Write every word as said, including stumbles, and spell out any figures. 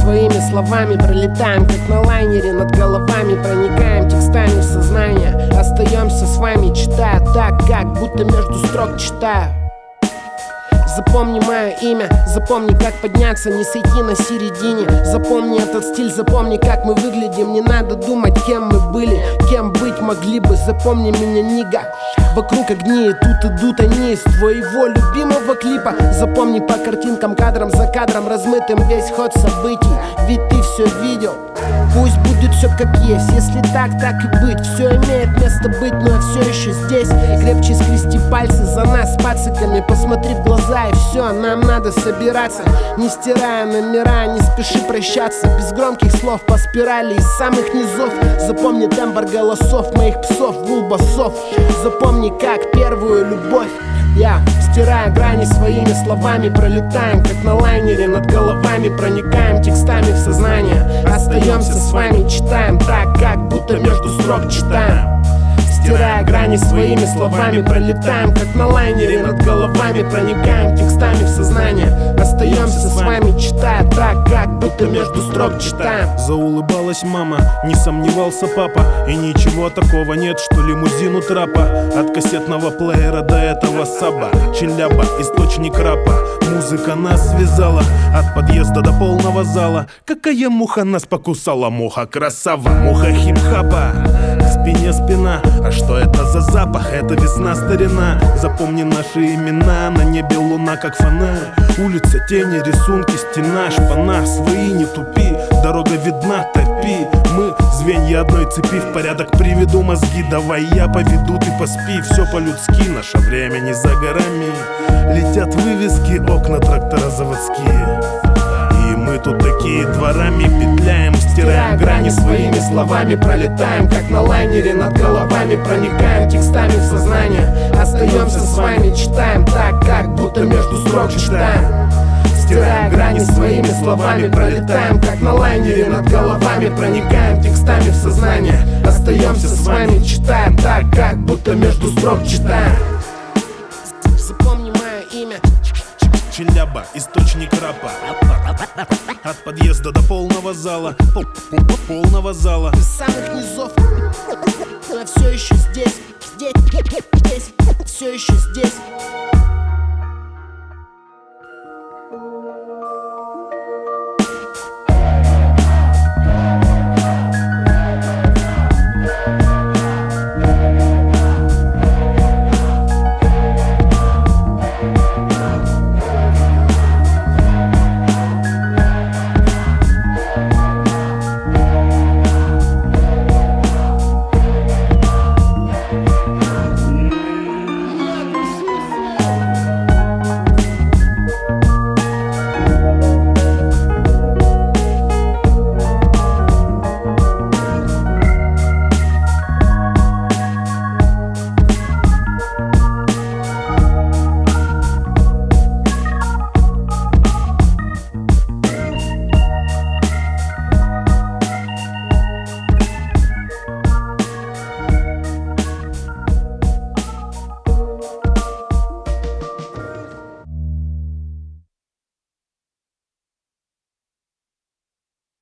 своими словами пролетаем, как на лайнере над головами, проникаем текстами в сознание. Остаемся с вами, читая так, как будто между строк читаю. Запомни мое имя, запомни, как подняться, не сойти на середине. Запомни этот стиль, запомни, как мы выглядим. Не надо думать, кем мы были, кем быть могли бы. Запомни меня, нига. Вокруг огни, и тут идут они из твоего любимого клипа. Запомни по картинкам, кадром за кадром, размытым весь ход событий. Ведь ты все видел. Пусть будет все как есть, если так, так и быть. Все имеет место быть, но я все еще здесь. Крепче скрести пальцы за нас с пациками. Посмотри в глаза, и все, нам надо собираться. Не стирая номера, не спеши прощаться. Без громких слов по спирали из самых низов. Запомни тембр голосов моих псов, гул басов. Запомни, как первую любовь. Я, стирая грани своими словами, пролетаем, как на лайнере над головами, проникаем текстами в сознание. Остаемся с вами, читаем так, как будто между строк читаем. Стирая грани своими словами, пролетаем, как на лайнере над головами, проникаем текстами в сознание. Остаемся с вами, читая так, как будто между строк читаем. Заулыбалась мама, не сомневался папа. И ничего такого нет, что лимузин у трапа. От кассетного плеера до этого саба, Челяба, источник рапа. Музыка нас связала от подъезда до полного зала. Какая муха нас покусала, муха красава, муха хип-хапа. К спине спина, а что это за запах? Это весна, старина. Запомни наши имена, на небе луна как фонарь. Улица, тени, рисунки, стена, шпана. Свои не тупи, дорога видна, топи. Мы звенья одной цепи, в порядок приведу мозги. Давай я поведу, ты поспи. Все по-людски, наше время не за горами. Летят вывески, окна трактора заводские. И мы тут такие дворами петляем, стираем грани своими словами, пролетаем, как на лайнере над головами, проникаем текстами в сознание. Остаемся с вами, читаем так, как будто между строк читаем. Стираем грани своими словами, пролетаем, как на лайнере над головами, проникаем текстами в сознание. Остаемся с вами, читаем так, как будто между строк читаем. Запомни мое имя. Челяба, источник рапа. От подъезда до полного зала, пол, полного зала. Из самых низов, но я все еще здесь, здесь, здесь, все еще здесь.